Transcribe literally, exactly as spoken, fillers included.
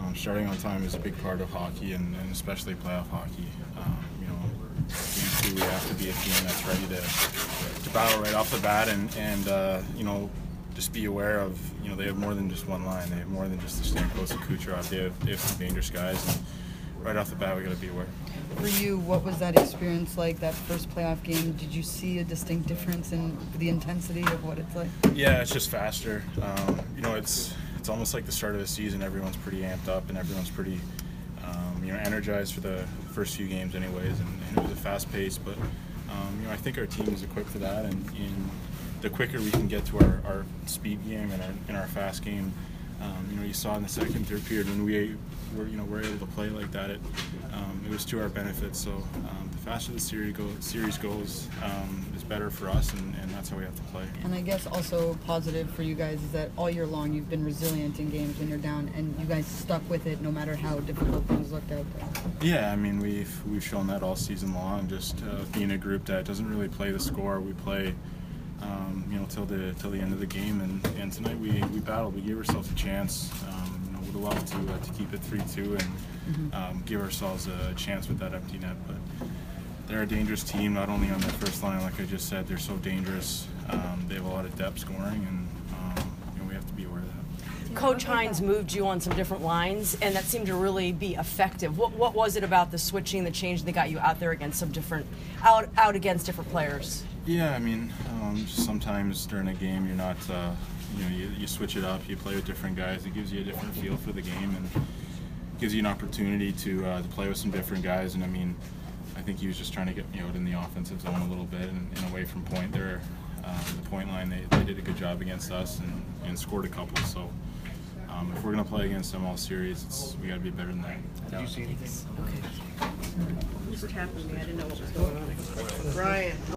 Um, starting on time is a big part of hockey, and, and especially playoff hockey. Um, you know, game two, we have to be a team that's ready to, to battle right off the bat, and, and uh, you know, just be aware of, you know, they have more than just one line. They have more than just the Stamkos and Kucherov. They have, they have some dangerous guys, and right off the bat, we got to be aware. For you, what was that experience like, that first playoff game? Did you see a distinct difference in the intensity of what it's like? Yeah, it's just faster. Um, you know, it's it's almost like the start of the season. Everyone's pretty amped up, and everyone's pretty, um, you know, energized for the first few games anyways, and, and it was a fast pace, but, um, you know, I think our team is equipped for that, and, and the quicker we can get to our, our speed game and our, and our fast game, um, you know, you saw in the second, third period when we were, you know, we're able to play like that, it, um, it was to our benefit. So um, the faster the series, go, series goes, um, is better for us, and, and that's how we have to play. And I guess also positive for you guys is that all year long you've been resilient in games when you're down, and you guys stuck with it no matter how difficult things looked out there. Yeah, I mean, we've we've shown that all season long. Just uh, being a group that doesn't really play the score, we play. Um, you know, till the till the end of the game, and, and tonight we, we battled. We gave ourselves a chance. Um, you know, would have loved to uh, to keep it three two and mm-hmm. um, give ourselves a chance with that empty net. But they're a dangerous team, not only on their first line, like I just said. They're so dangerous. Um, they have a lot of depth scoring, and um, you know, we have to be aware of that. Coach Hines moved you on some different lines, and that seemed to really be effective. What what was it about the switching, the change that got you out there against some different, out out against different players? Yeah, I mean, um, sometimes during a game you're not, uh, you know, you, you switch it up, you play with different guys. It gives you a different feel for the game, and gives you an opportunity to uh, to play with some different guys. And I mean, I think he was just trying to get me out in the offensive zone a little bit and, and away from point there. Uh, the point line, they, they did a good job against us and, and scored a couple. So um, if we're going to play against them all series, it's, we got to be better than that. Did you see anything? Okay. Just tapping me. I didn't know what was going on. Brian.